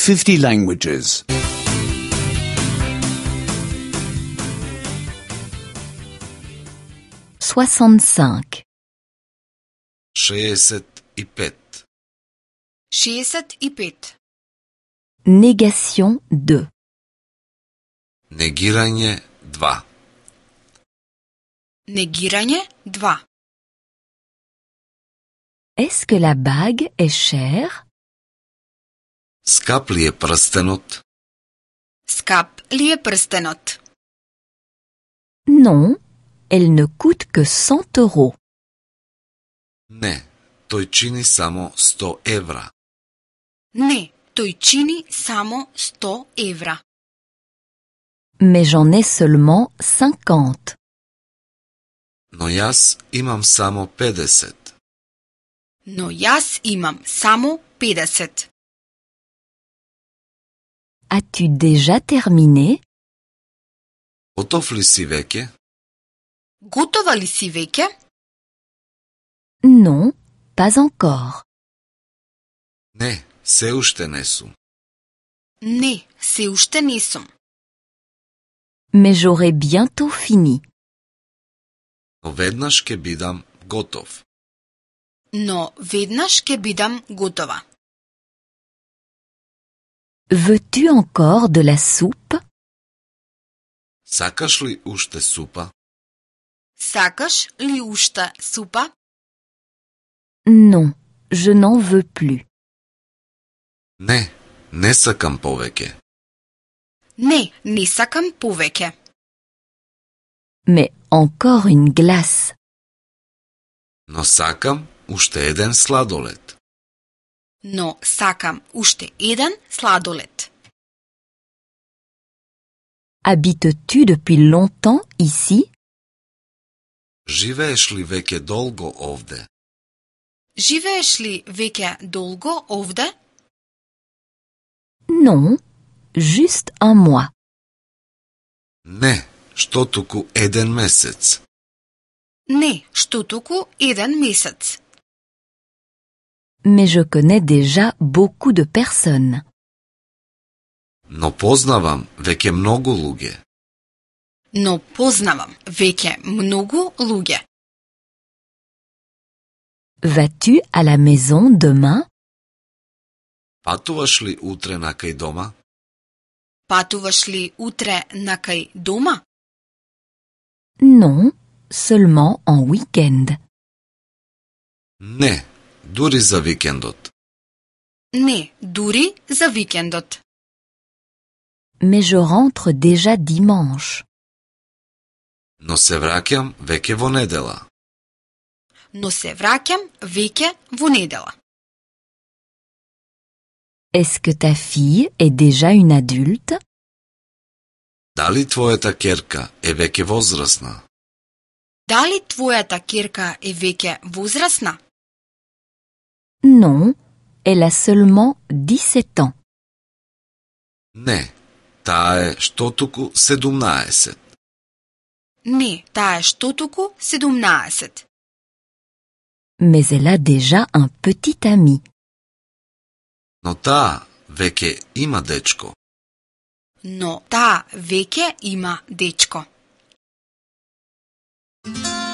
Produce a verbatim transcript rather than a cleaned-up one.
fifty languages. soixante-cinq. šezdeset i pet. šezdeset i pet. Négation deux. Negiranje dva. Negiranje dva. Est-ce que la bague est chère? Skap li je prstenot? Skap li je prstenot? Non, elle ne coûte que cent euros. Ne, toj čini samo sto evra. Ne, toj čini samo sto evra. Mais j'en ai seulement cinquante. No jaz imam samo pedeset. No jaz imam samo petdeset. As-tu déjà terminé? Gotov li si veke? Gotova li si veke? Non, pas encore. Ne, se ušte ne su. Ne, se ušte nisem. Mais j'aurai bientôt fini. No vednaš ke bidam gotov. No vednaš ke bidam gotova. Veux-tu encore de la soupe? Sakaš li ušte supa? Сакаш ли уште супа? Non, je n'en veux plus. Ne, ne sakam poveke. Не, не сакам повеќе. Mais encore une glace. No sakam ušte еден sladoled. Но сакам уште еден сладолед. Habites-tu depuis longtemps ici? Живееш ли веќе долго овде? Живееш ли веќе долго овде? Non, juste un mois. Не, што туку еден месец. Не, што туку еден месец. Mais je connais déjà beaucoup de personnes. Но познавам веќе многу луѓе. Но познавам веќе многу луѓе. Vas-tu à la maison demain? Патуваш ли утре накај дома? Патуваш ли утре накај дома? Non, seulement en week-end. Не, дури за викендот. Не, дури за викендот. Mais je rentre déjà dimanche. Но се враќам веќе во недела. Но се враќам веќе во недела. Est-ce que ta fille est déjà une adulte? Дали твојата ќерка е веќе возрасна? Дали твојата ќерка е веќе возрасна? Non, elle a seulement dix-sept ans. Не, таа е што туку седумнаесет. Не, таа е што туку седумнаесет. Mais elle a déjà un petit ami. Но таа веќе има дечко. Но таа веќе има дечко.